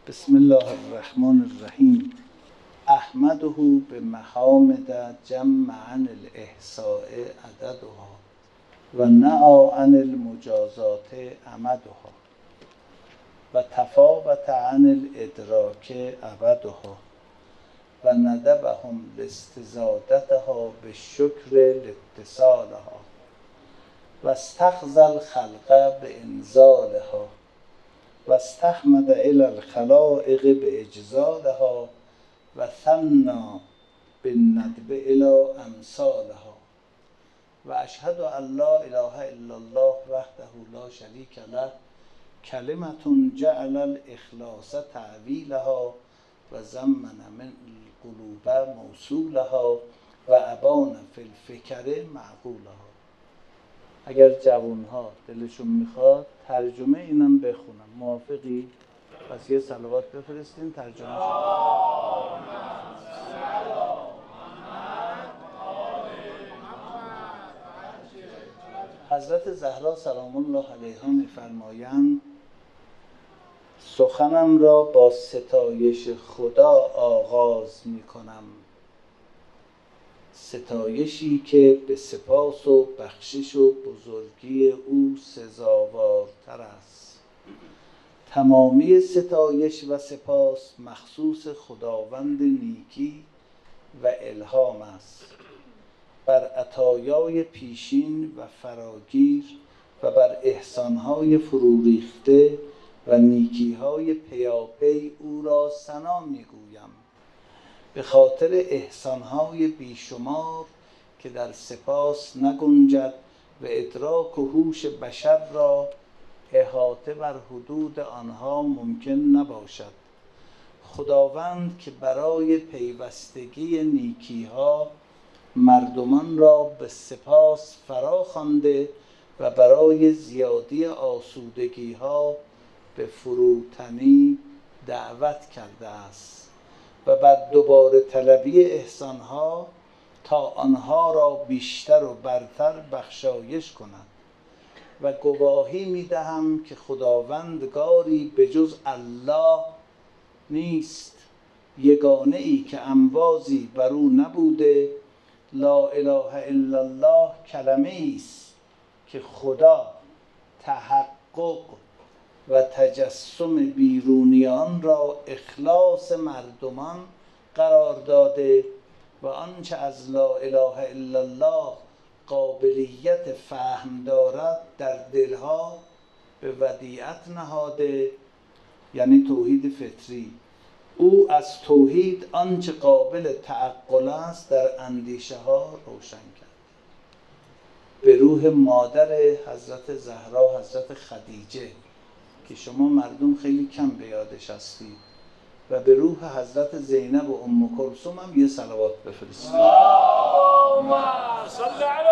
بسم الله الرحمن الرحیم. احمده به محامد جمع عن الاحصاء عددها و نأى عن المجازات امدها و تفاوت عن الادراک ابدها و ندبهم لاستزادتها بالشکر لاتصالها و استخزى الخلق بانزالها و استحمد الی الخلائق باجزالها و ثنی بالندب الی امثالها و اشهد ان لا اله الا الله وحده لا شریک له کلمة جعل الاخلاص تعویلها و زمن من القلوب موصولها و ابان فی الفکر معقولها. اگر جوانها دلشون میخواد ترجمه اینم بخونم، موافقی؟ پس یه صلوات بفرستین ترجمه شد. حضرت زهرا سلام الله علیها میفرمایند سخنم را با ستایش خدا آغاز میکنم، ستایشی که به سپاس و بخشش و بزرگی او سزاوارتر است. تمامی ستایش و سپاس مخصوص خداوند نیکی و الهام است، بر عطایای پیشین و فراگیر و بر احسانهای فروریخته و نیکیهای پیاپی او را ثنا میگویم، به خاطر احسانهای بیشمار که در سپاس نگنجد و ادراک و هوش بشر را احاطه بر حدود آنها ممکن نباشد. خداوند که برای پیوستگی نیکیها مردمان را به سپاس فراخوانده و برای زیادی آسودگیها به فروتنی دعوت کرده است و بر دوباره طلبی احسانها تا آنها را بیشتر و برتر بخشایش کند و گواهی می‌دهم که خداوندگاری به جز الله نیست، یگانه ای که انبازی بر او نبوده. لا اله الا الله کلمه است که خدا تحقق و تجسم بیرونیان را اخلاص مردمان قرار داده و آنچه از لا اله الا الله قابلیت فهم دارد در دلها به ودیعت نهاده، یعنی توحید فطری. او از توحید آنچه قابل تعقل است در اندیشه ها روشن کرد. به روح مادر حضرت زهرا حضرت خدیجه که شما مردم خیلی کم به یادش هستید و به روح حضرت زینب و ام کلثوم هم یه صلوات بفرستید. اللهم صل علی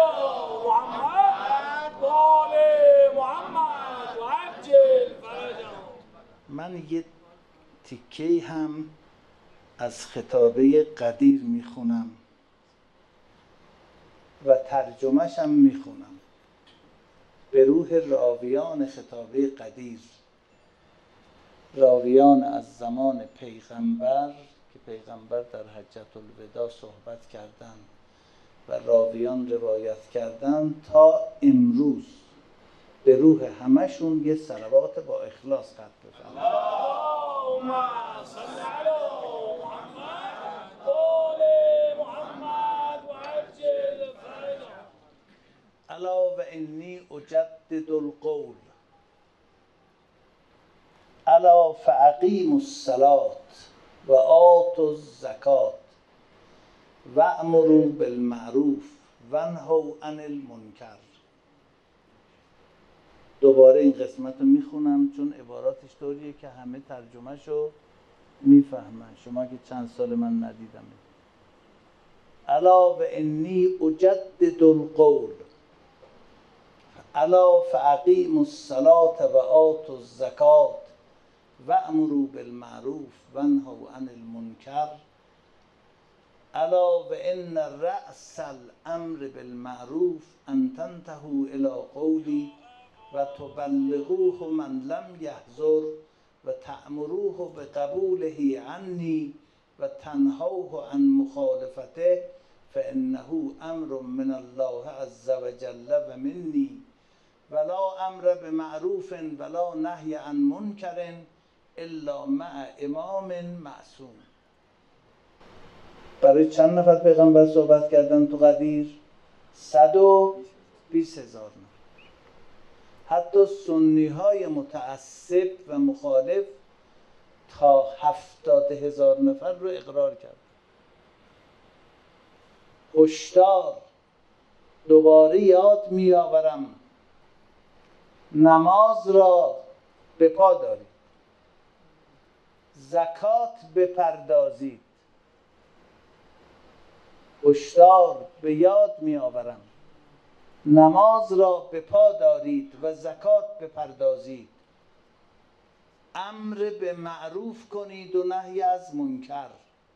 محمد و آل محمد و عجل فرجهم. من یه تیکه‌ای هم از خطابه قدیر میخونم و ترجمه‌ش هم میخونم. به روح راویان خطابه قدیر، راویان از زمان پیغمبر که پیغمبر در حجة الوداع صحبت کردند و راویان روایت کردند تا امروز، به روح همشون یه صلوات با اخلاص خط بزنید. اللهم صل علی محمد و آل محمد و عجل فرجهم. الا و انی اجدد القول الا فاقیموا الصلاة و آتوا الزکاة و امروا بالمعروف و انهوا عن المنکر. دوباره این قسمت رو میخونم چون عباراتش طوریه که همه ترجمهشو میفهمن، شما که چند سال من ندیدم. الا و انی اجدد القول الا فاقیموا الصلاة و آتوا الزکاة و امروا بالمعروف و انهوا عن المنکر. الا و ان رأس الامر بالمعروف ان تنتهوا الی قولی و تبلغوه من لم یحضر و تأمروه بقبوله عنی و تنهوه عن مخالفته فانه امر من الله عز وجل و منی ولا امر بمعروف ولا نهی عن منکر الا مع امام معصوم. برای چند نفر پیغمبر صحبت کردن تو غدیر؟ 120,000 نفر. حتی سنی های متعصب و مخالف تا 70,000 نفر رو اقرار کرد. هشدار، دوباره یاد میآورم، نماز را به پا دارید، زکات بپردازید. هشدار، به یاد میآورم، نماز را به پا دارید و زکات بپردازید. امر به معروف کنید و نهی از منکر.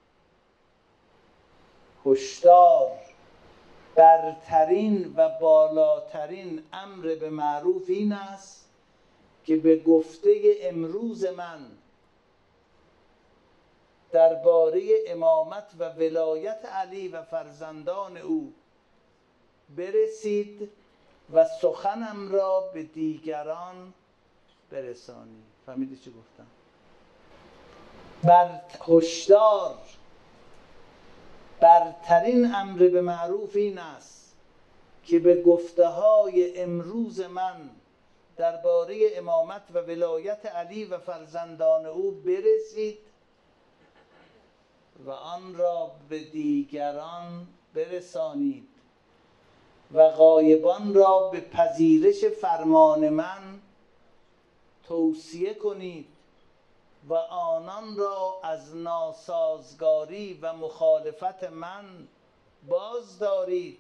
هشدار، برترین و بالاترین امر به معروف این است که به گفته امروز من درباره امامت و ولایت علی و فرزندان او برسید و سخنم را به دیگران برسانید. فهمیدی چی گفتم؟ هشدار، برترین امر به معروف این است که به گفته های امروز من درباره امامت و ولایت علی و فرزندان او برسید و آن را به دیگران برسانید و غایبان را به پذیرش فرمان من توصیه کنید و آنان را از ناسازگاری و مخالفت من باز دارید،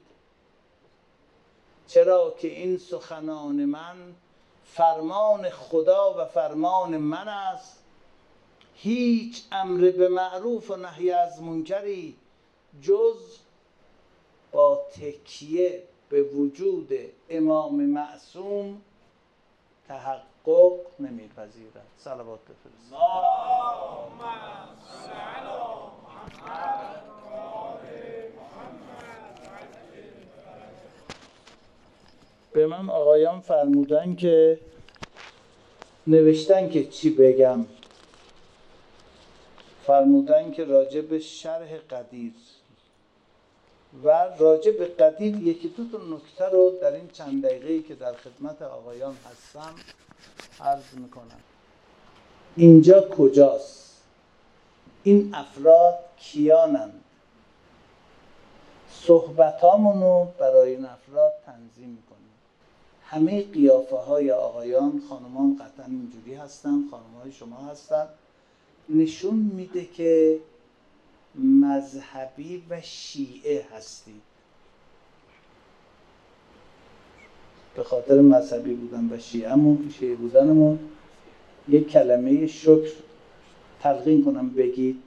چرا که این سخنان من فرمان خدا و فرمان من است. هیچ امر به معروف و نهی از منکری جز با تکیه به وجود امام معصوم تحقق نمیپذیرد. صلوات بفرست. اللهم صل علی محمد و آل محمد. به من آقایان فرمودن که نوشتن که چی بگم. فرمودن که راجع به شرح قدیر و راجع به قدیر یکی دو تا نکته رو در این چند دقیقه‌ای که در خدمت آقایان هستم عرض میکنم. اینجا کجاست؟ این افراد کیانند؟ صحبتامونو برای این افراد تنظیم میکنیم. همه قیافه های آقایان، خانمان قطعا اینجوری هستن، خانم‌های شما هستن، نشون میده که مذهبی و شیعه هستید. به خاطر مذهبی بودن و شیعه بودنمون یک کلمه شکر تلقین کنم بگید.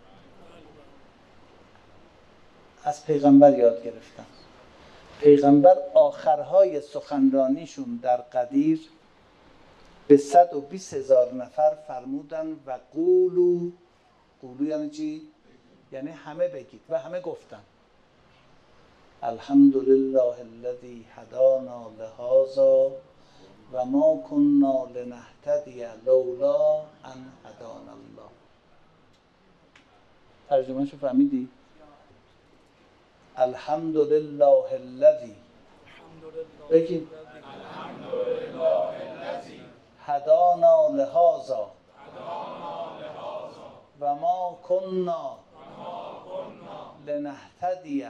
از پیغمبر یاد گرفتم. پیغمبر آخرهای سخنرانیشون در قدیر به 120,000 نفر فرمودن و قولو یعنی چی؟ یعنی همه بگید و همه گفتن الحمدلله الذی هدانا لهذا و ما كنا لنهتدی لولا ان هدانا الله. ترجمهشو فهمیدی؟ الحمدلله الذی بگید هدانا لهذا و ما کنا لنهتدی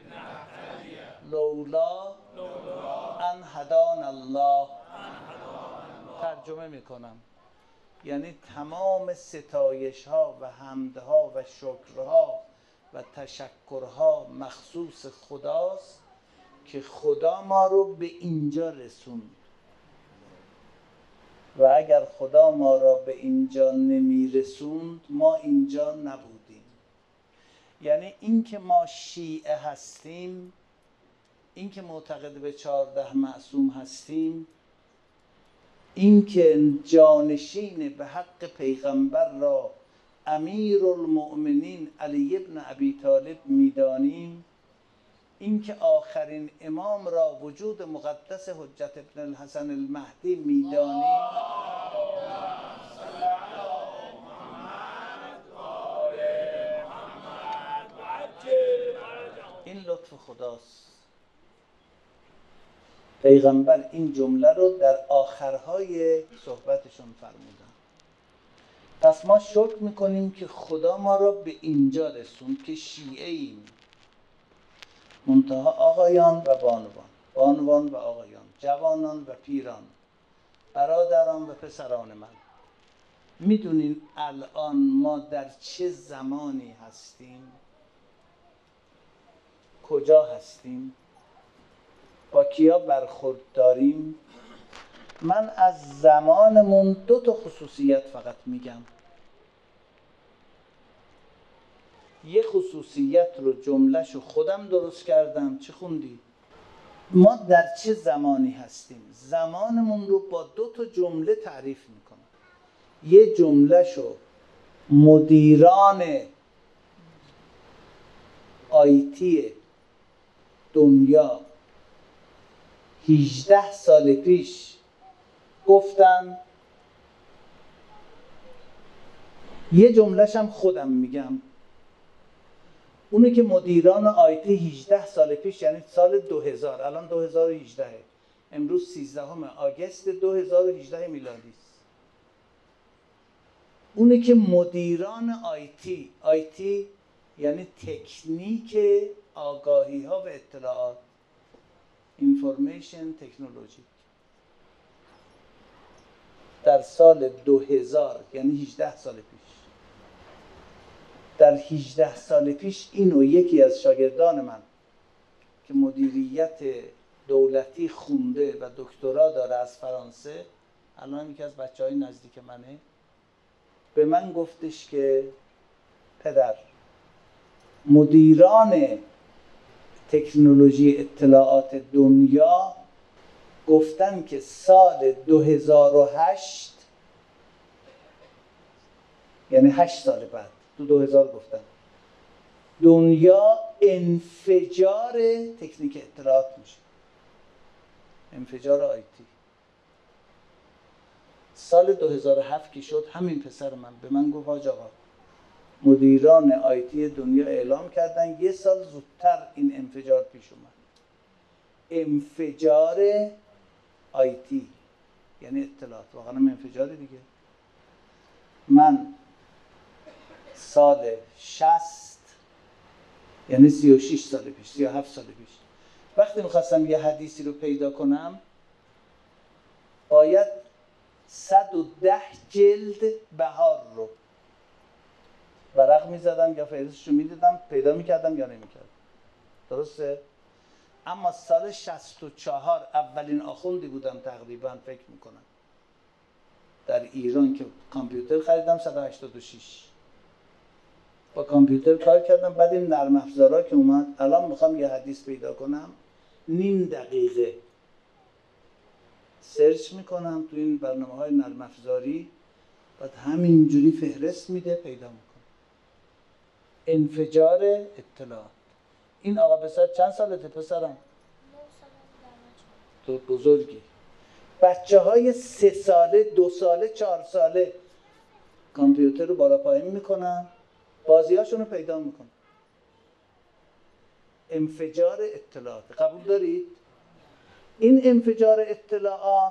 لولا ان هدانا الله. ترجمه میکنم، یعنی تمام ستایش ها و حمدها و شکرها و تشکرها مخصوص خداست که خدا ما رو به اینجا رسوند و اگر خدا ما را به اینجا نمی رسوند ما اینجا نبودیم. یعنی این که ما شیعه هستیم، این که معتقد به 14 معصوم هستیم، این که جانشین به حق پیغمبر را امیر المؤمنین علی ابن ابی طالب میدانیم، این که آخرین امام را وجود مقدس حجت ابن الحسن المهدی میدانیم، این لطف خداست. پیغمبر این جمله رو در آخرهای صحبتشون فرمودن. پس ما شکر میکنیم که خدا ما را به اینجا رسوند که شیعه ایم، منتها آقایان و بانوان، بانوان و آقایان، جوانان و پیران، برادران و پسران من، میدونین الان ما در چه زمانی هستیم؟ کجا هستیم؟ با کیا برخورد داریم؟ من از زمانمون 2 خصوصیت فقط میگم. یه خصوصیت رو جملهشو خودم درست کردم. چه خوندی؟ ما در چه زمانی هستیم؟ زمانمون رو با 2 جمله تعریف میکنم. یه جملهشو مدیران آیتی دنیا 18 سال پیش گفتن، یه جملهش هم خودم میگم. اونه که مدیران آیتی 18 سال پیش، یعنی سال 2000، الان 2018، امروز 13 آگوست 2018 میلادی است. اونه که مدیران آیتی یعنی تکنیک آگاهی ها و اطلاعات، اینفورمیشن تکنولوژی، در سال 2000 یعنی 18 سال پیش، در 18 سال پیش اینو یکی از شاگردان من که مدیریت دولتی خونده و دکترا داره از فرانسه، الان یکی از بچهای نزدیک منه، به من گفتش که پدر، مدیران تکنولوژی اطلاعات دنیا گفتن که سال 2008، یعنی 8 سال بعد، تو 2000 گفتن، دنیا انفجار تکنیک اطلاعات میشه، انفجار آیتی. سال 2007 که شد، همین پسر من به من گفت حاج آقا، مدیران آیتی دنیا اعلام کردن 1 سال زودتر این انفجار پیش اومد. انفجار آیتی یعنی اطلاعات، واقعا هم انفجار دیگه. من سال 60، یعنی 36 سال پیش، 37 سال پیش، وقتی میخواستم یه حدیثی رو پیدا کنم باید 110 جلد بهار رو ورق میزدم یا فهرستش رو میدیدم، پیدا میکردم یا نمیکردم. درسته؟ اما سال 64 اولین آخوندی بودم تقریبا، فکر میکنم در ایران، که کامپیوتر خریدم 186 با کامپیوتر کار کردم. بعد این نرم افزارا که اومد، الان میخوام یه حدیث پیدا کنم، نیم دقیقه سرچ میکنم تو این برنامه‌های نرم افزاری، بعد همینجوری فهرست میده، پیدا میکنم. انفجار اطلاعات. این آقا پسر چند سالته پسرم؟ تو بزرگی. بچه های 3 ساله، 2 ساله، 4 ساله کامپیوتر رو بالا پایین میکنن، بازیاشون رو پیدا میکنن. انفجار اطلاعات. قبول دارید؟ این انفجار اطلاعات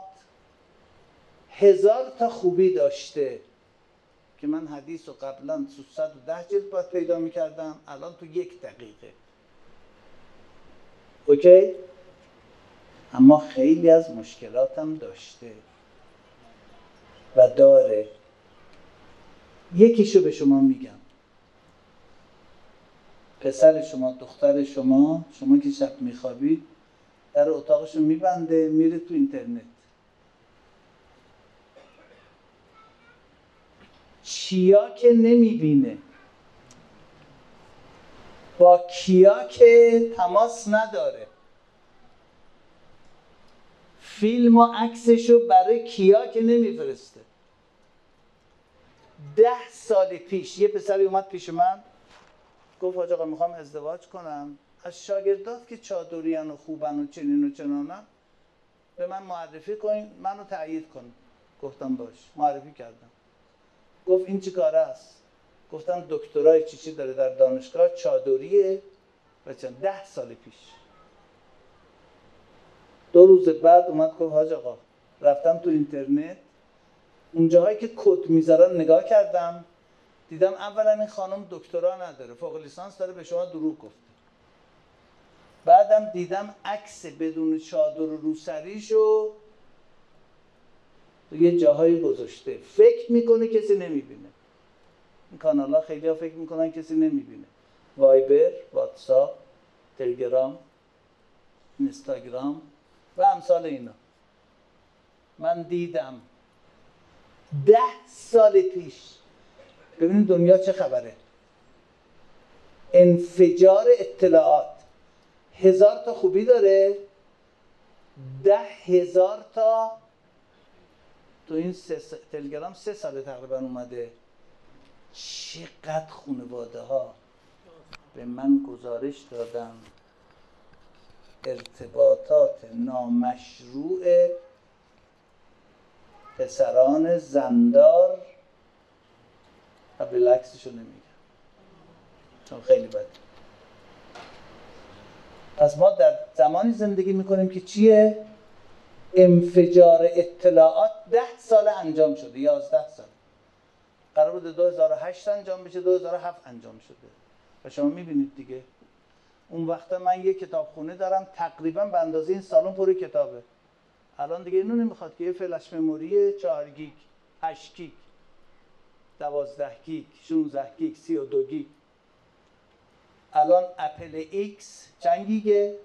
1000 تا خوبی داشته که من حدیث رو قبلا 110 جلد باید پیدا میکردم، الان تو 1 دقیقه. اوکی؟ اما خیلی از مشکلاتم داشته و داره. یکیشو به شما میگم. پسر شما، دختر شما که شب میخوابید، در اتاقشو میبنده، میره تو اینترنت، چیا که نمیبینه، با کیا که تماس نداره، فیلم و عکسشو برای کیا که نمیفرسته. 10 سال پیش یه پسری اومد پیش من گفت حاج آقا میخوام ازدواج کنم، از شاگردات که چادریان و خوبن و چنین و چنانن به من معرفی کنین، منو تایید کن. گفتم باش. معرفی کردم. گفت این چی کاره است؟ گفتم دکترای چی داره در دانشگاه، چادریه و چند. 10 سال پیش. 2 روز بعد اومد گفت حاج آقا رفتم تو اینترنت اون جاهایی که کد میذارن نگاه کردم، دیدم اولا این خانم دکترا نداره، فوق لیسانس داره، به شما دروغ گفته. بعدم دیدم عکس بدون چادر و روسریشو یه جاهایی گذاشته، فکر میکنه کسی نمیبینه. این کانال ها خیلی ها فکر میکنن کسی نمیبینه. وایبر، واتساپ، تلگرام، اینستاگرام و امثال اینا. من دیدم 10 سال پیش. ببینید دنیا چه خبره. انفجار اطلاعات. 1000 تا خوبی داره، 10,000 تا تو این تلگرام 3 سال تقریبا اومده. چقدر خانواده ها به من گزارش دادن ارتباطات نامشروع پسران زندار، و بالعکسشو نمیگم چون خیلی بده. پس ما در زمانی زندگی میکنیم که چیه؟ انفجار اطلاعات 10 سال انجام شده، 11 سال. قرار بوده 2008 انجام بشه، 2007 انجام شده. و شما میبینید دیگه. اون وقتا من یه کتابخونه دارم تقریبا به اندازه این سالن پر کتابه. الان دیگه اینو نمیخواد که یه فلش مموری 4 گیگ، 8 گیگ، 12 گیگ، 16 گیگ، 32 گیگ. الان اپل ایکس چند گیگه؟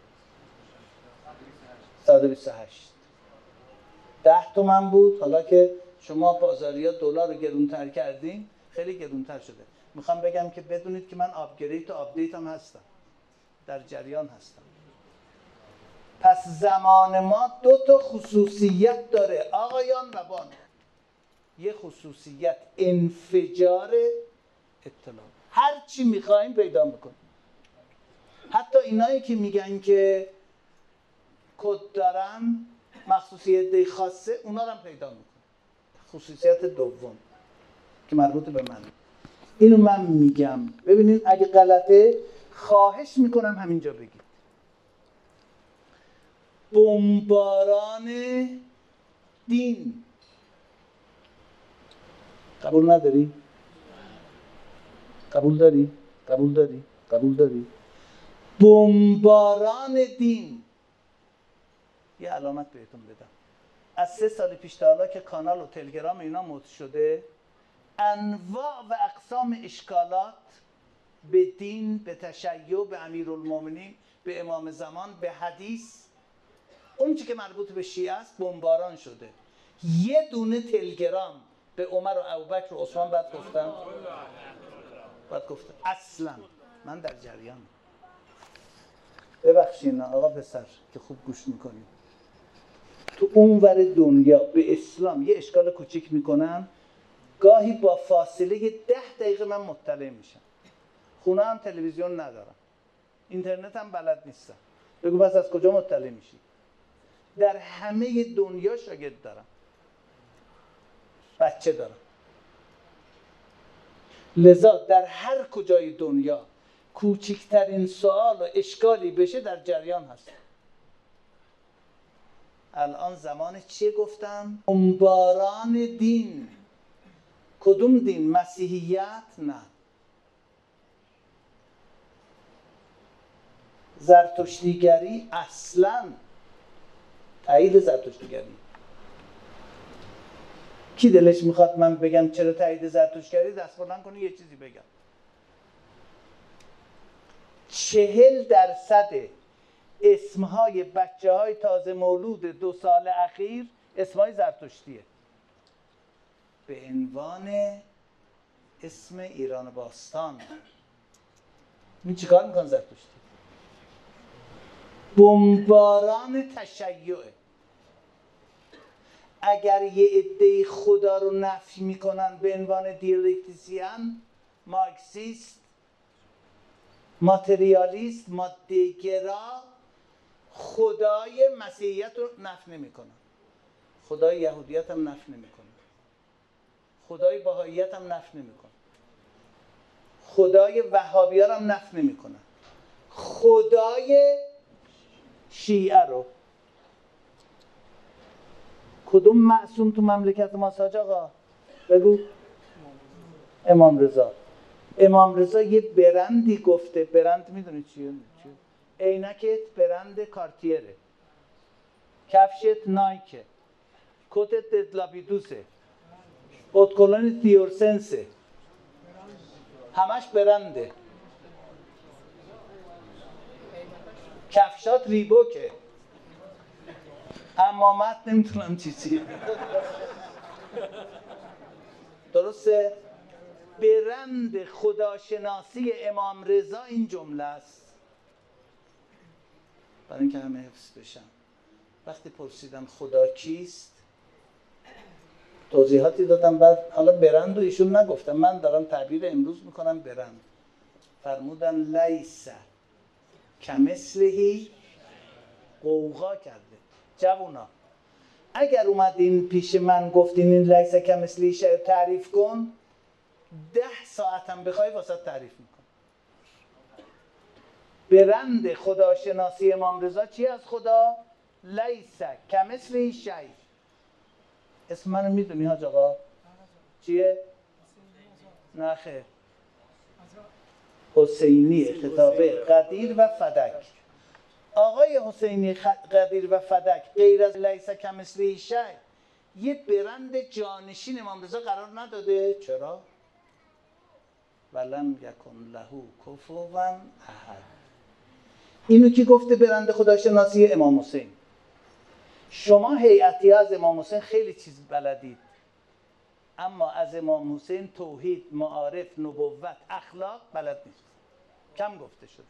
128. 10 تومن بود، حالا که شما بازاریا دلار رو گرونتر کردین خیلی گرونتر شده. میخوام بگم که بدونید که من آپگرید و آپدیت هم هستم، در جریان هستم. پس زمان ما 2 تا خصوصیت داره آقایان و بانو. یه خصوصیت انفجار اطلاع. هر چی میخوایم پیدا میکنیم. حتی اینایی که میگن که کد دارن مخصوصیت خاصه، اونا رو هم پیدا میکنیم. خصوصیت دوم که مربوط به من، اینو من میگم. ببینید اگه غلطه خواهش میکنم همینجا بگید. بمباران دین. قبول نداری؟ قبول داری؟ قبول داری؟ قبول داری؟ بمباران دین. یه علامت بهتون بدم. از 3 سال پیش تا حالا که کانال و تلگرام اینا مد شده، انواع و اقسام اشکالات به دین، به تشیع، به امیرالمومنین، به امام زمان، به حدیث، اون چی که مربوط به شیعه است بمباران شده. یه دونه تلگرام به عمر و ابوبکر و عثمان بعد گفتم اصلا من در جریان. ببخشین آقا پسر که خوب گوش میکنید، تو اونور دنیا به اسلام یه اشکال کوچیک میکنن، گاهی با فاصله 10 دقیقه من مطلع میشم. خونه هم تلویزیون ندارم، اینترنت هم بلد نیستم. بگو بس از کجا مطلع میشی؟ در همه دنیا شاگرد دارم، بچه دارم. لذا در هر کجای دنیا کوچکترین سوال و اشکالی بشه در جریان هست. الان زمان چیه گفتم؟ بمباران دین. کدوم دین؟ مسیحیت؟ نه. زرتشتیگری؟ اصلا تایید زرتشتیگری. کی دلش میخواد من بگم چرا تایید زرتشتیگری؟ دست بلند کنه یه چیزی بگم. 40% اسمهای بچه های تازه مولود 2 سال اخیر اسمهای زرتشتیه، به عنوان اسم ایران باستان. این چیکار میکنه زرتشتی؟ بمباران تشیعه. اگر یه عده‌ای خدا رو نفی میکنن به عنوان دیالکتیسیان، مارکسیست، ماتریالیست، ماده‌گرا، خدای مسیحیت رو نفی نمیکنن، خدای یهودیت هم نفی نمیکنن، خدای بهاییت هم نفی نمیکنن، خدای وهابیان هم نفی نمیکنن، خدای شیعه رو. کدوم معصوم تو مملکت ما حاج آقا؟ بگو. امام رضا. امام رضا یه برندی گفته، برند میدونی چیه؟ عینکت برند کارتیره، کفشت نایکه، کتت لابیدوسه، اتکلون دیورسنسه، همش برنده، کفشات ریبوکه، امامت نمیتونم چی درسته؟ برند خداشناسی امام رضا این جمله است. برای اینکه همه حفظ بشن. وقتی پرسیدم خدا کیست، توضیحاتی دادم، بعد حالا برند و ایشون نگفتم، من دارم تعبیر امروز میکنم برند. فرمودن لیس کمثلهی، غوغا کرده. جوونا اگر اومدین پیش من گفتین این لیس کمثلهی شیء تعریف کن، 10 ساعتم بخوای واسه تعریف میکنم. برند خداشناسی امام رضا چی از خدا؟ لیس کمثلهی شیء. اسم منو میدونی حاج آقا؟ چیه؟ نه خیر، حسینی خطابه قدیر و فدک. آقای حسینی قدیر و فدک غیر از لیس کمثلهی شیء یه برند جانشین امام رضا قرار نداده؟ چرا؟ ولم یکن له کفوا احد. اینو کی گفته برند خداشناسی؟ امام حسین. شما هیئتی از امام حسین خیلی چیز بلدید، اما از امام حسین توحید، معارف، نبوت، اخلاق بلد نیست. کم گفته شده.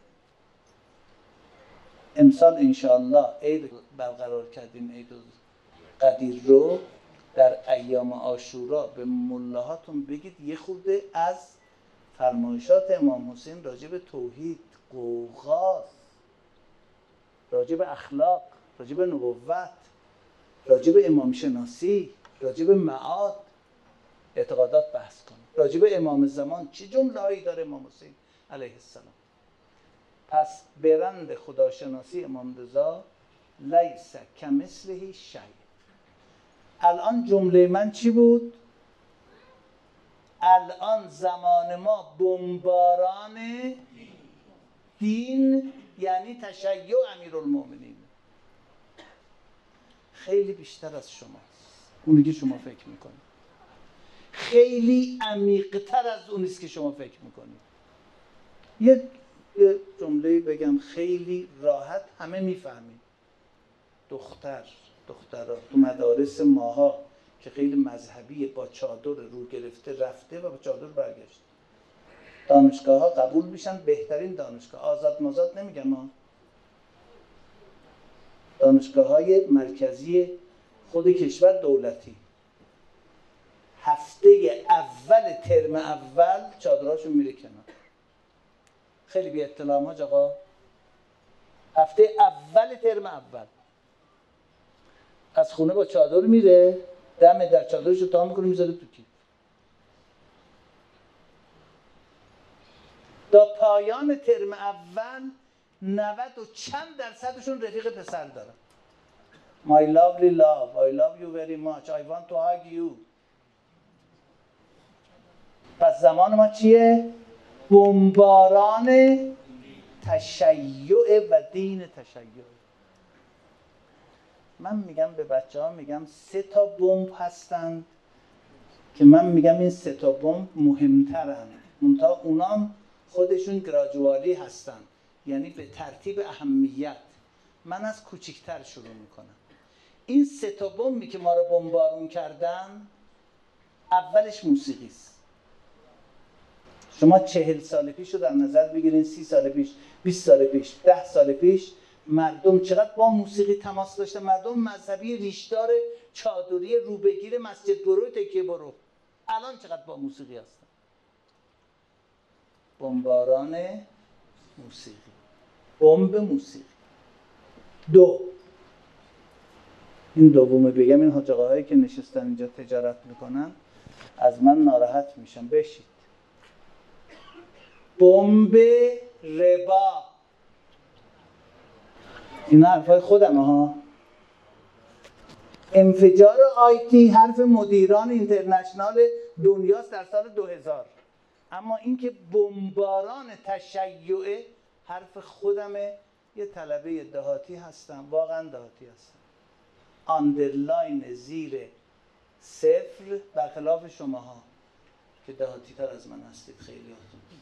امسال انشاءالله عید برقرار کردیم، عید قدیر رو در ایام عاشورا به ملاهاتون بگید یه خورده از فرمایشات امام حسین راجع به توحید، غوغاست، راجع به اخلاق، راجع به نبوت، راجع به امام شناسی، راجع به معاد اعتقادات بحث کنید. راجع به امام زمان چه جمله‌ای داره امام حسین علیه السلام. پس برند خداشناسی امام رضا لیس کمثله شیء. الان جمله من چی بود؟ الان زمان ما بمباران دین یعنی تشیع امیرالمومنین. خیلی بیشتر از شماست اونی که شما فکر میکنید، خیلی عمیق‌تر از اونیست که شما فکر میکنید. یه جمله بگم خیلی راحت همه میفهمید. دخترها تو مدارس ماها که خیلی مذهبیه با چادر رو گرفته رفته و با چادر برگشت. دانشگاه ها قبول میشن، بهترین دانشگاه، آزاد مازاد نمیگم ها، دانشگاه های مرکزی خود کشور دولتی، هفته اول ترم اول چادرهاشون میره کنار. خیلی بی اطلاع ها آقا، هفته اول ترم اول از خونه با چادر میره، دم در چادرشو تا میکنه میذاره تو کیف. تا پایان ترم اول 90 و چند درصدشون رفیق پسر دارن. My lovely love, I love you very much, I want to hug you. پس زمان ما چیه؟ بمباران تشیع و دین تشیع. من میگم به بچه ها، میگم 3 تا بمب هستند که من میگم این 3 تا بمب مهمترن، منتها اونام خودشون گراجوالی هستن، یعنی به ترتیب اهمیت. من از کوچکتر شروع میکنم. این 3 تا بمبی که ما رو بمبارون کردن، اولش موسیقی است. شما 40 سال پیش رو در نظر بگیرین، 30 سال پیش، 20 سال پیش، 10 سال پیش مردم چقدر با موسیقی تماس داشتن. مردم مذهبی ریشدار چادری رو بگیر مسجد برو تکیه برو. الان چقدر با موسیقی هستن. بمباران موسیقی، بمب موسیقی. دو، این دومه بگم، این حاج آقاهایی که نشستن اینجا تجارت میکنن از من ناراحت میشن. بشید. بمب ربا. این حرفای خودمه ها. انفجار آیتی حرف مدیران اینترنشنال دنیاست در سال 2000. اما اینکه بمباران تشیع حرف خودمه. یه طلبه دهاتی هستم، واقعا دهاتی هستم. آندرلاین زیر صفر، برخلاف شماها که دهاتی تر از من هستید. خیلی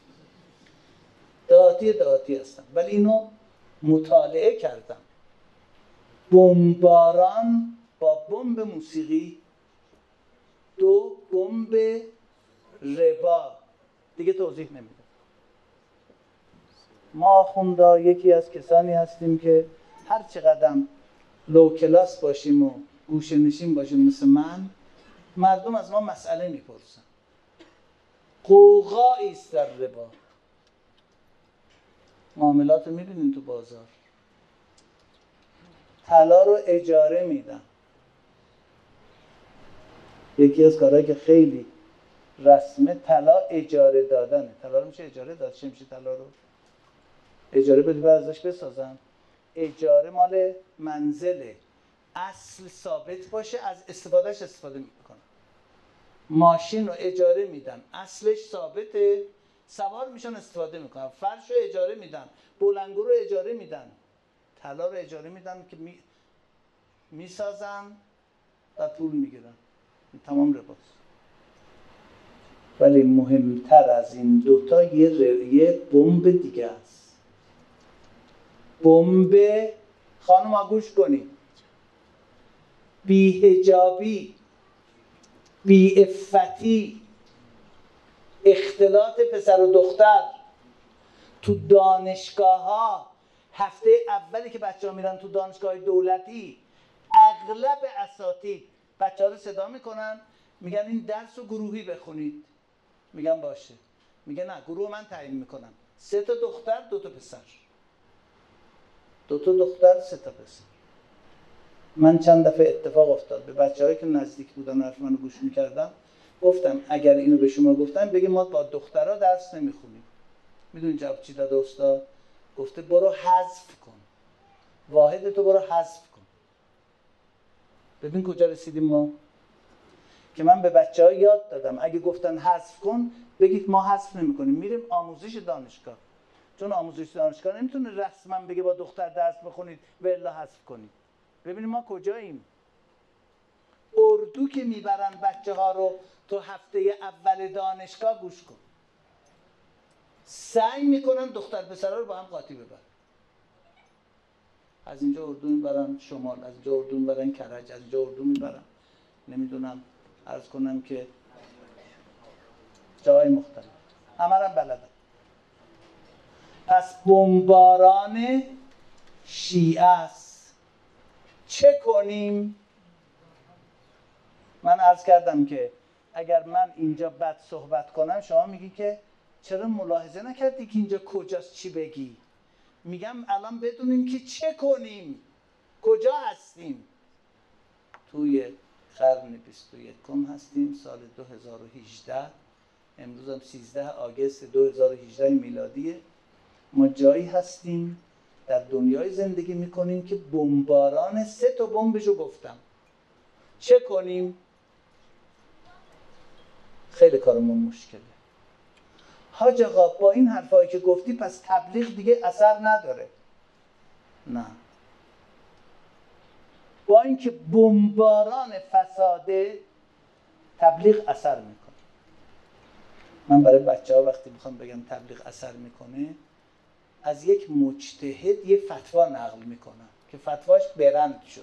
دهاتی هستم، ولی اینو مطالعه کردم. بمباران با بمب موسیقی. دو، بمب ربا. دیگه توضیح نمیدم. ما آخوندا یکی از کسانی هستیم که هر چقدر لو کلاس باشیم و گوشه نشین باشیم مثل من، مردم از ما مسئله میپرسن. قوقایی است در ربا. معاملات رو میبینین تو بازار. طلا رو اجاره میدن. یکی از کارهایی که خیلی رسمه طلا اجاره دادنه. طلا رو میشه اجاره داد. چه میشه طلا رو؟ اجاره بدی بعد ازش بسازن. اجاره مال منزله. اصل ثابت باشه، از استفادهش استفاده میکنن. ماشین رو اجاره میدن، اصلش ثابته، سوار میشن استفاده میکنن. فرش رو اجاره میدن، بلنگو رو اجاره میدن. طلا رو اجاره میدن که میسازن و پول میگیرن. تمام رباست. ولی مهمتر از این دوتا یه بمب دیگه است. بمب، خانم ها گوش کنید، بی‌حجابی، بی‌عفتی، اختلاط پسر و دختر تو دانشگاه ها. هفته اولی که بچه ها میرن تو دانشگاه دولتی، اغلب اساتید بچه ها رو صدا میکنن، میگن این درس رو گروهی بخونید. میگن باشه. میگه نه، گروه من تعیین میکنم. 3 تا دختر 2 تا پسر. 2 تا دختر 3 تا پسر. من چند دفعه اتفاق افتاد به بچه‌هایی که نزدیک بودن حرف منو گوش میکردم، گفتم اگر اینو به شما گفتم بگی ما با دخترها درس نمیخونیم. میدونی جواب چی داد استاد؟ گفته برو حذف کن. واحد تو برو حذف کن. ببین کجا رسیدیم ما؟ که من به بچه‌ها یاد دادم اگه گفتن حذف کن بگید ما حذف نمی‌کنیم، میریم آموزش دانشگاه. چون آموزش دانشگاه نمیتونه رسما بگه با دختر درس بخونید و الا حذف کنید. ببینید ما کجاییم. اردو که میبرن بچه‌ها رو تو هفته اول دانشگاه، گوش کن، سعی میکنن دختر پسرها رو با هم قاطی ببرن. از اینجا اردو میبرن شمال، از اینجا اردو میبرن کرج، از اینجا اردو میبرن نمیدونم عرض کنم که جای مختلف. همه رو بلدن. پس بمباران شیعه است. چه کنیم؟ من عرض کردم که اگر من اینجا بد صحبت کنم شما میگی که چرا ملاحظه نکردی که اینجا کجاست چی بگی؟ میگم الان بدونیم که چه کنیم، کجا هستیم. توی قرن 21 هستیم، سال 2018. امروز هم 13 آگوست 2018 میلادیه. ما جایی هستیم در دنیای زندگی میکنیم که بمباران 3 تا بمبشو گفتم. چه کنیم؟ خیلی کارمون مشکله. حاج آقا با این حرفایی که گفتی پس تبلیغ دیگه اثر نداره. نه، با اینکه بمباران فساده تبلیغ اثر میکنه. من برای بچه‌ها وقتی میخوام بگم تبلیغ اثر میکنه، از یک مجتهد یه فتوا نقل میکنم که فتواش برند شده.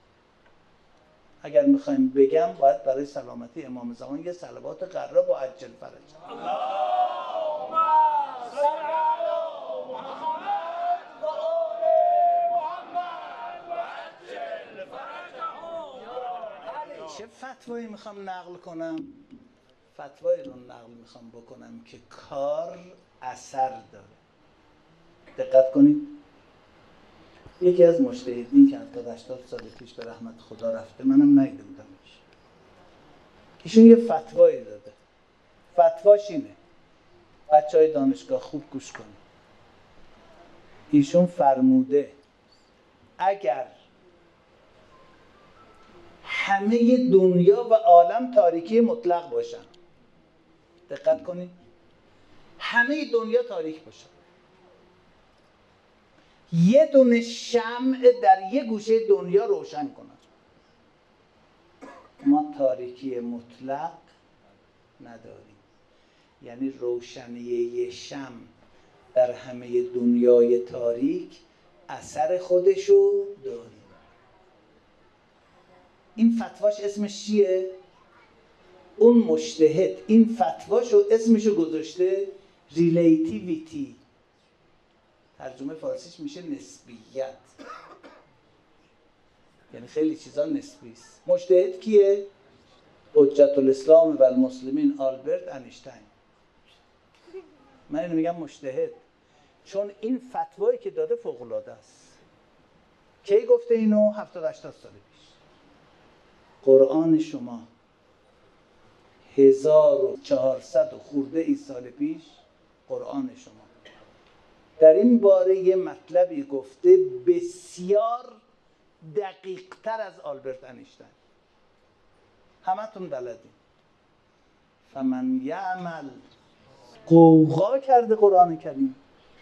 اگر میخوایم بگم باید برای سلامتی امام زمان یه صلوات قرا با عجل فرج. اللهم صل علی محمد و آل محمد و عجل فرجهم. فتوایی میخوام نقل کنم، فتوایی رو نقل میخوام بکنم که کار اثر داره. دقت کنید، یکی از مجتهدین که 70-80 سال پیش به رحمت خدا رفته، منم ندیده بودمش، ایشون یه فتوایی داده. فتواش اینه، بچهای دانشگاه خوب گوش کنید. ایشون فرموده اگر همه دنیا و عالم تاریکی مطلق باشن، دقت کنید، همه دنیا تاریک باشن، یه دونه شمع در یه گوشه دنیا روشن کنن، ما تاریکی مطلق نداریم. یعنی روشنی یه شمع در همه دنیای تاریک اثر خودشو داره. این فتواش اسمش چیه؟ اون مجتهد این فتواشو اسمشو گذاشته ریلیتیویتی، ترجمه فارسیش میشه نسبیت. یعنی خیلی چیزا نسبی است. مجتهد کیه؟ حجت الاسلام و المسلمین آلبرت انیشتین. من اینو میگم مجتهد چون این فتوایی که داده فوق العاده است. کی گفته اینو؟ 70-80 سال پیش. قرآن شما 1400 خورده ای سال پیش، قرآن شما در این باره یه مطلبی گفته بسیار دقیق تر از آلبرت انیشتین. همتون بلدین. فمن یعمل، قوقا کرده قرآن کریم،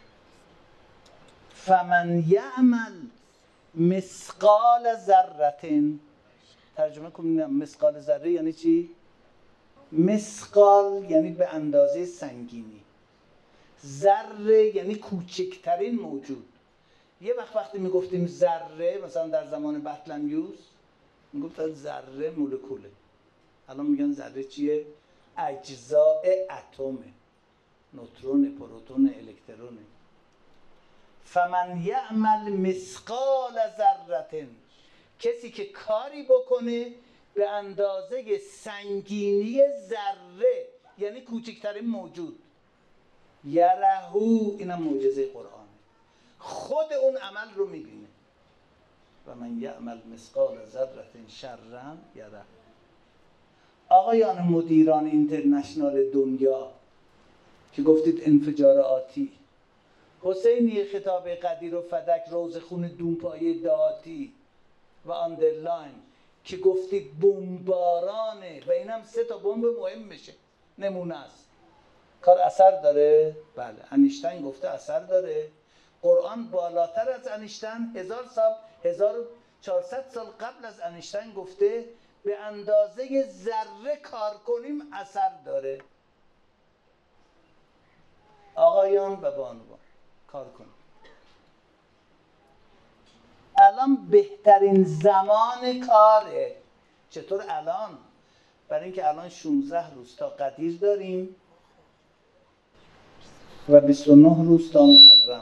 فمن یعمل مثقال ذره، ترجمه کنیم مثقال ذره یعنی چی؟ مثقال یعنی به اندازه سنگینی، ذره یعنی کوچکترین موجود. یه وقتی میگفتیم ذره، مثلا در زمان بطلمیوس میگفتن ذره مولکوله، الان میگن ذره چیه؟ اجزاء اتمه، نوترون، پروتون، الکترونه. فمن یعمل مثقال ذره، کسی که کاری بکنه به اندازه سنگینی ذره یعنی کوچکترین موجود، یرهو، اینم معجزه قرآنه، خود اون عمل رو میبینه. و من یعمل مثقال ذره شرا یره. آقایان مدیران اینترنشنال دنیا که گفتید انفجار آتی، حسینی خطاب قدیر و فدک روزخون دونپایه دهاتی و آندرلاین که گفتید بمبارانه و اینم 3 تا بمب مهم میشه، نمونه است. کار اثر داره؟ بله. انیشتین گفته اثر داره. قرآن بالاتر از انیشتین 1000 سال 1400 سال قبل از انیشتین گفته به اندازه ذره کار کنیم اثر داره. آقایان و بانوان کار کنیم. الان بهترین زمان کاره. چطور الان؟ برای اینکه الان 16 روز تا قدیر داریم و 29 روز تا محرم.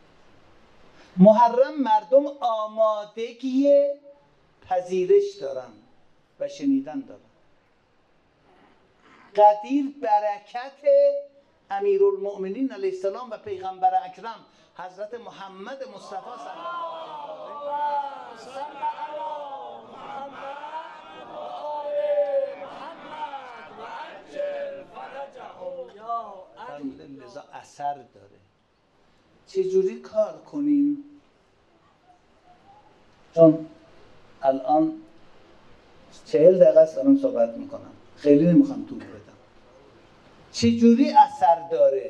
محرم مردم آمادگی پذیرش دارن و شنیدن دارن. قدیر برکت امیرالمؤمنین علیه السلام و پیغمبر اکرم حضرت محمد مصطفی صلی الله علیه و آله لذا اثر داره. چجوری کار کنیم؟ چون الان 40 دقیقه است دارم صحبت میکنم، خیلی نمیخوام طول بدم. چجوری اثر داره؟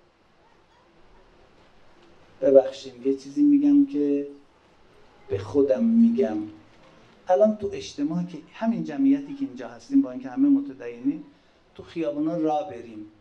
ببخشید یه چیزی میگم که به خودم میگم. الان تو اجتماع که همین جمعیتی که اینجا هستیم با اینکه همه متدینیم، تو خیابونا راه بریم،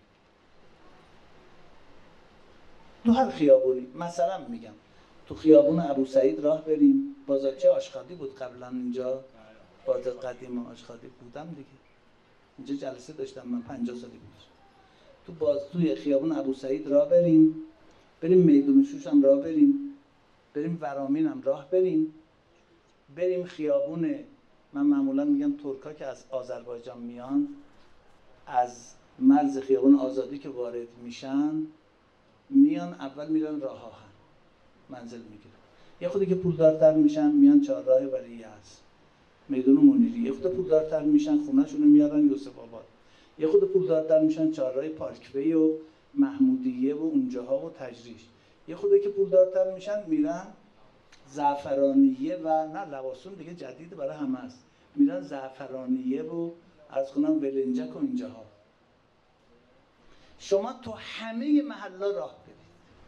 تو هر خیابونی، مثلا میگم تو خیابون ابو سعید راه بریم، بازارچه آشغالی بود قبلا اینجا، بازار قدیم آشغالی بودم دیگه، اینجا جلسه داشتم من 50 سالی بود. توی خیابون ابو سعید راه بریم میدون شوش هم راه بریم ورامین هم راه بریم خیابون من معمولا میگم ترکا که از آذربایجان میان، از مرز خیابان آزادی که وارد میان اول میرن راه آهن منزل میگیرن، یه خودی که پولدارتر میشن میان چهارراه ولی یزد، میدون منیری، یه خود پولدارتر میشن خونه‌شون رو میارن یوسف آباد، یه خود پولدارتر میشن چهارراه پارکوی و محمودیه و اونجاها و تجریش، یه خودی که پولدارتر میشن میرن زعفرانیه و نه لواسون دیگه جدید برای همه است، میرن زعفرانیه و از کنم ولنجک و اینجاها. شما تو همه محلا راه برید،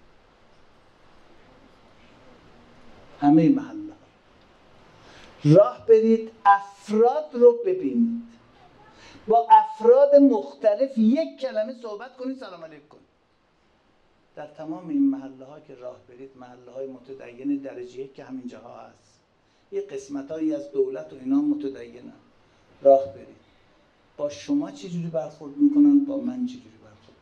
همه محلا راه برید، افراد رو ببینید، با افراد مختلف یک کلمه صحبت کنید، سلام علیکم کنید. در تمام این محله ها که راه برید، محله های متدین درجه یک که همین جاها هست، یه قسمت هایی از دولت و اینا متدینن، راه برید، با شما چه جوری برخورد میکنن، با من چه جوری برخورد.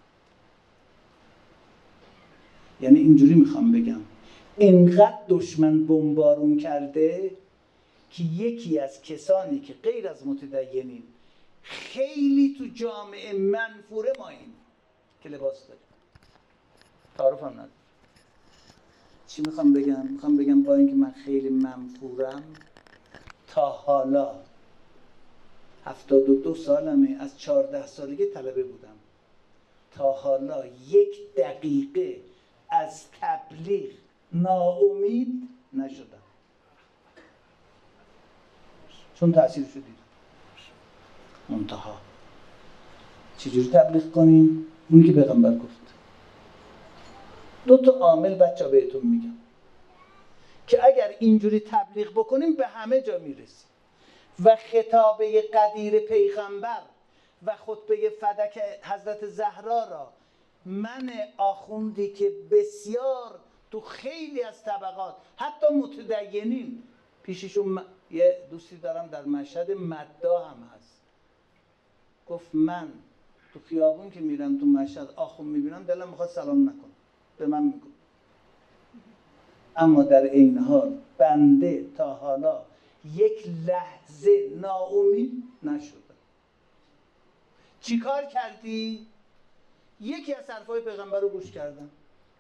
یعنی اینجوری میخوام بگم اینقدر دشمن بمبارون کرده که یکی از کسانی که غیر از متدینین خیلی تو جامعه منفوره ماییم که لباس داریم، تعارف هم نداریم. چی میخوام بگم؟ میخوام بگم با اینکه من خیلی منفورم، تا حالا 72 سالمه، از 14 سالگی طلبه بودم، تا حالا 1 دقیقه از تبلیغ ناامید نشدم، چون تأثیرشو دیدم. منتها چجوری تبلیغ کنیم؟ اونی که پیغمبر گفت. 2 عامل بچه بهتون میگم که اگر اینجوری تبلیغ بکنیم به همه جا میرسیم. و خطابه قدیر پیغمبر و خطبه فدک حضرت زهرا را من آخوندی که بسیار تو خیلی از طبقات حتی متدینین پیششون، یه دوستی دارم در مشهد مدا هم هست، گفت من تو خیابون که میرم تو مشهد آخوند میبینم دلم میخواد سلام نکنم، به من میگم، اما در این حال بنده تا حالا 1 لحظه ناامید نشدم. چی کار کردی؟ یکی از حرفای پیغمبر رو گوش کردم،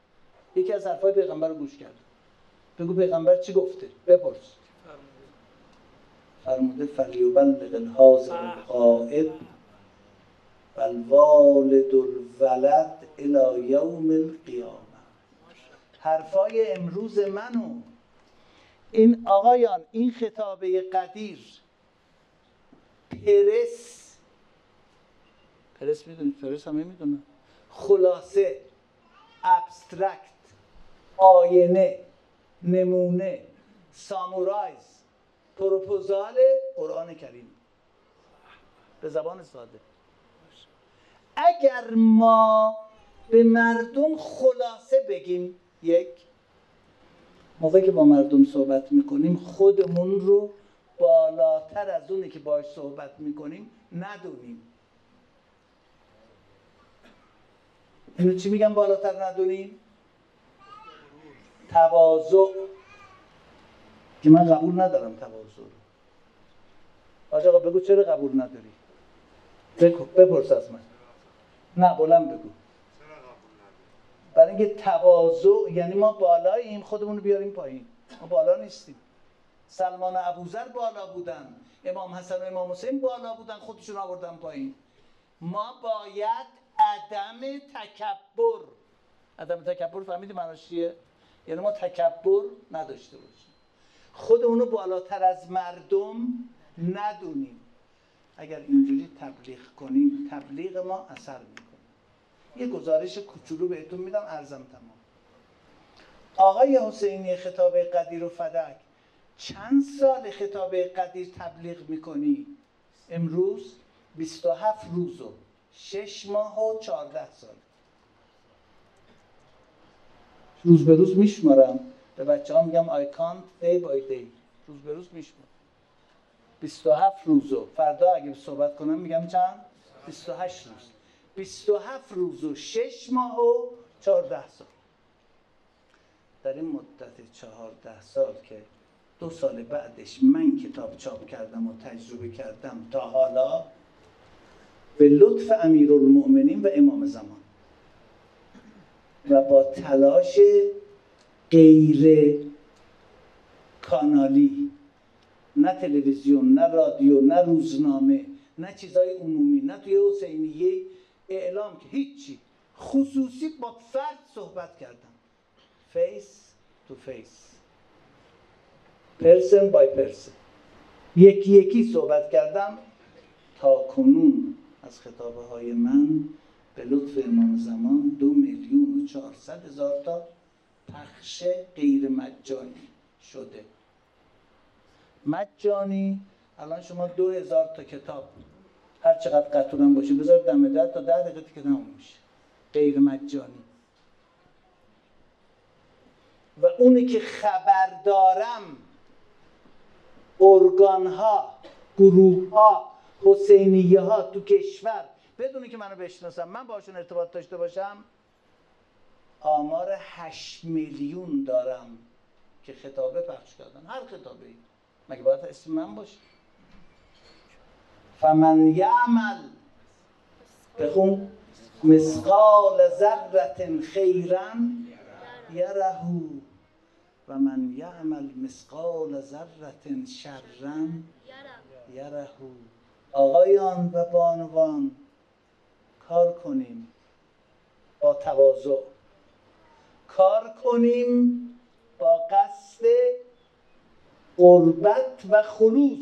بگو پیغمبر چی گفته؟ بپرس. فرموده فلیبلغ الحاضر الغائب والوالد الولد الی یوم القیامه. حرفای امروز منو این آقایان، این خطابه قدیر، پرس میدونید؟ پرس همه میدونن، خلاصه، ابسترکت، آینه، نمونه، سامورایز، پروپوزال قرآن کریم به زبان ساده. اگر ما به مردم خلاصه بگیم، موقعی که با مردم صحبت میکنیم خودمون رو بالاتر از اونی که باهاش صحبت میکنیم ندونیم. اینو چی میگم بالاتر ندونیم؟ تواضع، که من قبول ندارم تواضع رو. حاج آقا بگو چرا قبول نداری؟ بپرس از من. نه بلند بگو. برای اینکه تواضع یعنی ما بالاییم خودمون رو بیاریم پایین. ما بالا نیستیم. سلمان و ابوذر بالا بودن، امام حسن و امام حسین بالا بودن، خودشون آوردن پایین. ما باید عدم تکبر فهمیدی معناش چیه؟ یعنی ما تکبر نداشته باشیم، خودمون رو بالاتر از مردم ندونیم. اگر اینجوری تبلیغ کنیم تبلیغ ما اثر میکنه. یه گزارش کوچولو بهتون میدم، عرضم تمام. آقای حسینی خطابه قدیر و فدک، چند سال خطابه قدیر تبلیغ میکنی؟ امروز 27 روز و 6 ماه و 14 سال. روز به روز میشمارم، به بچه ها میگم I count day by day، روز به روز میشمارم. 27 روز و فردا اگه صحبت کنم میگم چند؟ 28 روز. 27 روز و 6 ماه و 14 سال. در این مدت 14 سال که 2 سال بعدش من کتاب چاپ کردم و تجربه کردم تا حالا به لطف امیرالمؤمنین و امام زمان و با تلاش غیر کانالی، نه تلویزیون، نه رادیو، نه روزنامه، نه چیزای عمومی، نه توی حسینیه اعلام، که هیچی، خصوصی با فرد صحبت کردم، فیس تو فیس، پرسن بای پرسن، یکی یکی صحبت کردم. تا کنون از خطابه های من به لطف امام زمان 2,400,000 تا پخش غیر مجانی شده. مجانی الان شما 2,000 تا کتاب هر چقدر قطورم باشه بذار دم در تا 10 دقیقه که تموم میشه، غیر مجانی. و اونی که خبر دارم ارگان ها، گروه ها، حسینیه ها تو کشور بدونی که منو بشناسم، من باشون ارتباط داشته باشم، آمار 8 میلیون دارم که خطابه پخش کردن. هر خطابه‌ای مگه باید اسم من باشه؟ فمن یعمل، بخون، مثقال ذره خیرا یره و من یعمل مثقال ذره شرا یره. آقایان و بانوان، کار کنیم با تواضع، کار کنیم با قصد قربت و خلوص.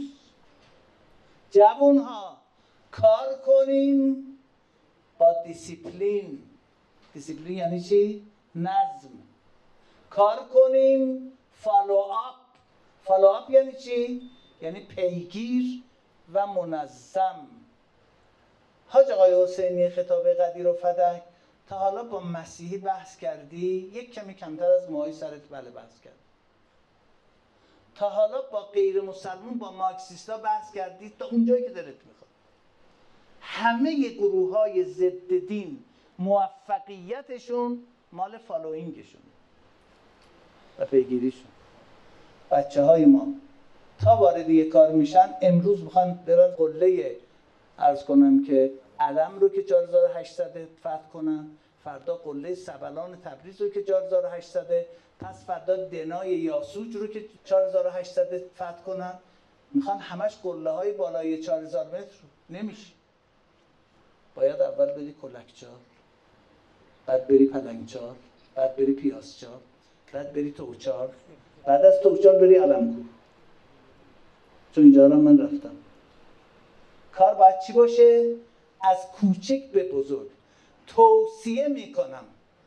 جوانها کار کنیم با دیسیپلین. دیسیپلین یعنی چی؟ نظم. کار کنیم فالو آپ. فالو آپ یعنی چی؟ یعنی پیگیر و منظم. حاج آقای حسینی خطاب قدیر و فدک، تا حالا با مسیحی بحث کردی؟ یک کمی کمتر از موهای سرت بله بحث کرد. تا حالا با غیر مسلمان، با مارکسیستا بحث کردی؟ تا اونجایی که دلت میخواد. همه گروه های ضد دین موفقیتشون مال فالوینگشون و پیگیریشون. بچه های ما تا وارد یک کار میشن، امروز میخوان برن قله عرض کنم که علم رو که 4800 فتح کنن، فردا قله سبلان تبریز رو که 4800، پس فردا دنای یاسوج رو که 4800 فتح کنن. میخوان همش قله های بالای 4000 متر رو. نمیشه. باید اول بری کلکچار، بعد بری پلنگچار، بعد بری پیازچار، بعد بری توچار، بعد از توچار بری علمکو. چون اینجا رو من رفتم. کار باید چی باشه؟ از کوچک به بزرگ. توصیه میکنم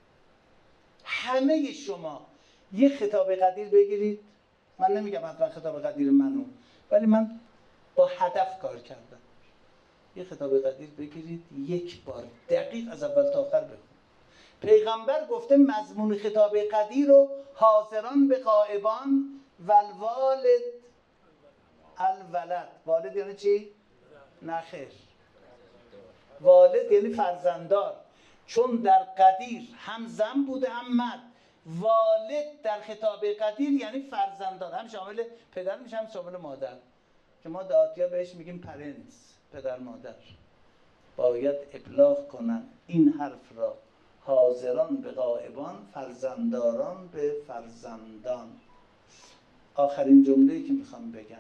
همه شما یه خطاب قدیر بگیرید. من نمیگم حتما خطاب قدیر منو، ولی من با هدف کار کردم. یه خطاب قدیر بگیرید، یک بار دقیق از اول تا آخر بخونید. پیغمبر گفته مضمون خطاب قدیر رو حاضران به غائبان و الوالد الولد. والد یعنی چی؟ نه خیر. والد یعنی فرزنددار، چون در قدیر هم زن بوده هم مرد. والد در خطاب قدیر یعنی فرزنددار، هم شامل پدر میشه هم شامل مادر، که ما دهاتی‌ها بهش میگیم پرنس، پدر مادر. باید ابلاغ کنن این حرف را، حاضران به غائبان، فرزندداران به فرزندان. آخرین جمله‌ای که میخوام بگم،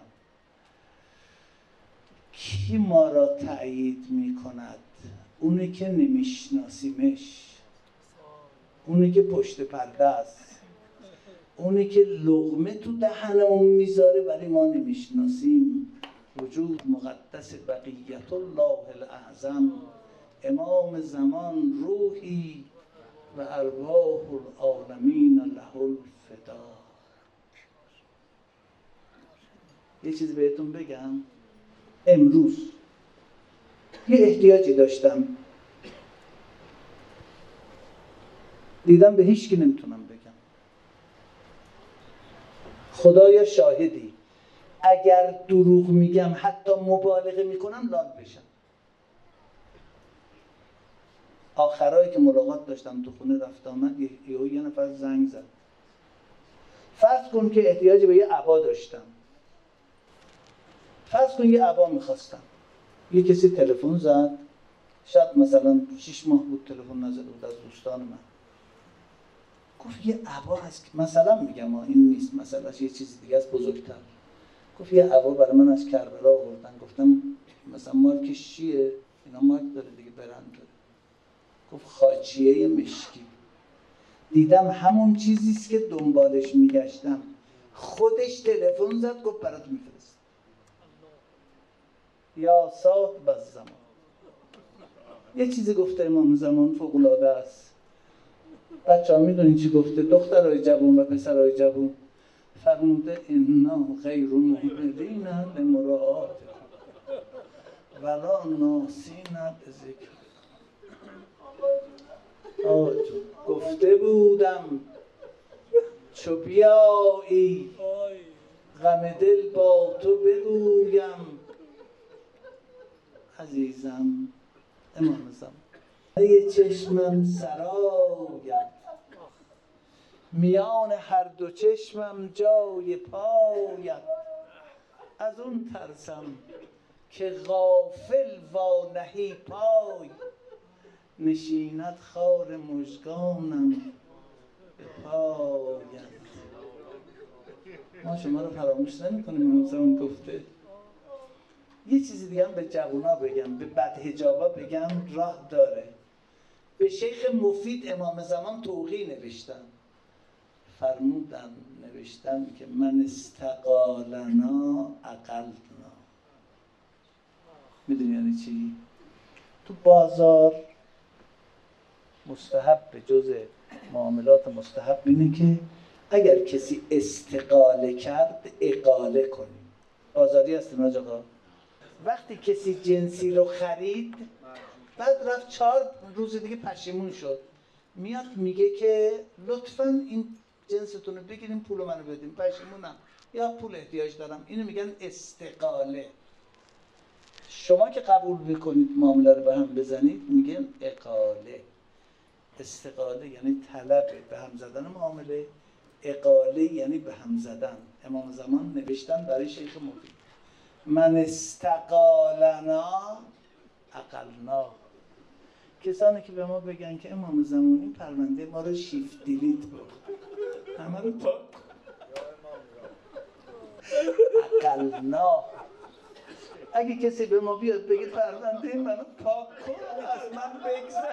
کی ما را تأیید میکند؟ اونی که نمیشناسیمش، اونی که پشت پرده است، اونی که لقمه تو دهنمون میذاره ولی ما نمیشناسیم. وجود مقدس بقیت الله الاعظم، امام زمان روحی و ارواح العالمین له الفدا. یه چیز بهتون بگم. امروز یه احتیاجی داشتم، دیدم به هیچ کی نمیتونم بگم. خدایا شاهدی، اگر دروغ میگم، حتی مبالغه میکنم، لال بشم. آخرایی که ملاقات داشتم تو خونه رفت آمد، یه نفر زنگ زد، فرض کن که احتیاج به یه عبا داشتم، فرض کن یه عبا میخواستم، یه کسی تلفن زد، شاید مثلا 6 ماه بود تلفن نزده بود، از دوستان من، گفت یه عبا هست که مثلا میگم این نیست، مثلا یه چیز دیگه است بزرگتر، گفت یه عبا برای من از کربلا آوردن. گفتم مثلا مارکش چیه؟ اینا مارک داره دیگه، برند داره. گفت خاچیه مشکی. دیدم همون چیزیست که دنبالش میگشتم. خودش تلفن زد گفت برات میفرست. یا صاحب الزمان. یه چیزی گفته امام زمان فوق‌العاده است. بچه‌ها میدونین چی گفته؟ دخترای جوون و پسرای جوون فرموده انا غیر مهملین لمراعات ولا ناسین بذکر. گفته بودم چو بیایی غم دل با تو بگویم. عزیزم امام زمان یه چشمم سرایت، میان هر دو چشمم جای پایت. از اون ترسم که غافل وا نهی پای، نشیند خار مژگانم به پایت. ما شما رو فراموش نمی‌کنیم. امام زمان گفته. یه چیزی دیگه هم به جوونا بگم، به بدحجابا بگم، راه داره. به شیخ مفید امام زمان توقی نوشتن، فرمودن نوشتن که من استقالنا عقلنا. میدونی یعنی چی؟ تو بازار مستحب به جز معاملات مستحب اینه که اگر کسی استقاله کرد اقاله کنیم. بازاری هستیم آقا. وقتی کسی جنسی رو خرید بعد رفت 4 روز دیگه پشیمون شد، میاد میگه که لطفاً این جنستون رو بگیریم پول منو بدیم، پشیمونم یا پول احتیاج دارم. اینو میگن استقاله. شما که قبول میکنید معامله رو به هم بزنید میگن اقاله. استقاله یعنی طلب به هم زدن معامله، اقاله یعنی به هم زدن. امام زمان نوشتن برای شیخ مفید من استقالنا عقلنا. کسانی که به ما بگن که امام زمان این پرونده ما رو شیفت دیلیت بود، همه رو پاک عقلنا. اگه کسی به ما بیاد بگه پرونده منو پاک کن، از من بگذر.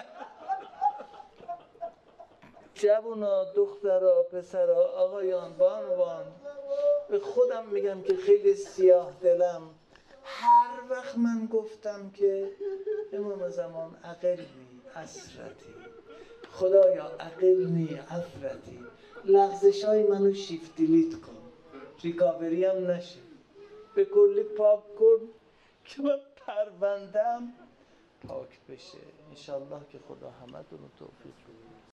جوونا، دخترا، پسرا، آقایان، بانوان، به خودم میگم که خیلی سیاه دلم. هر وقت من گفتم که امام زمان عقلنی اسرتی، خدایا عقلنی عفرتی، لغزشای منو شیفت دیلیت کن، ریکاوری هم نشه، به کلی پاک کن که من پروندم پاک بشه. انشالله که خدا همه دونو توفیق بده.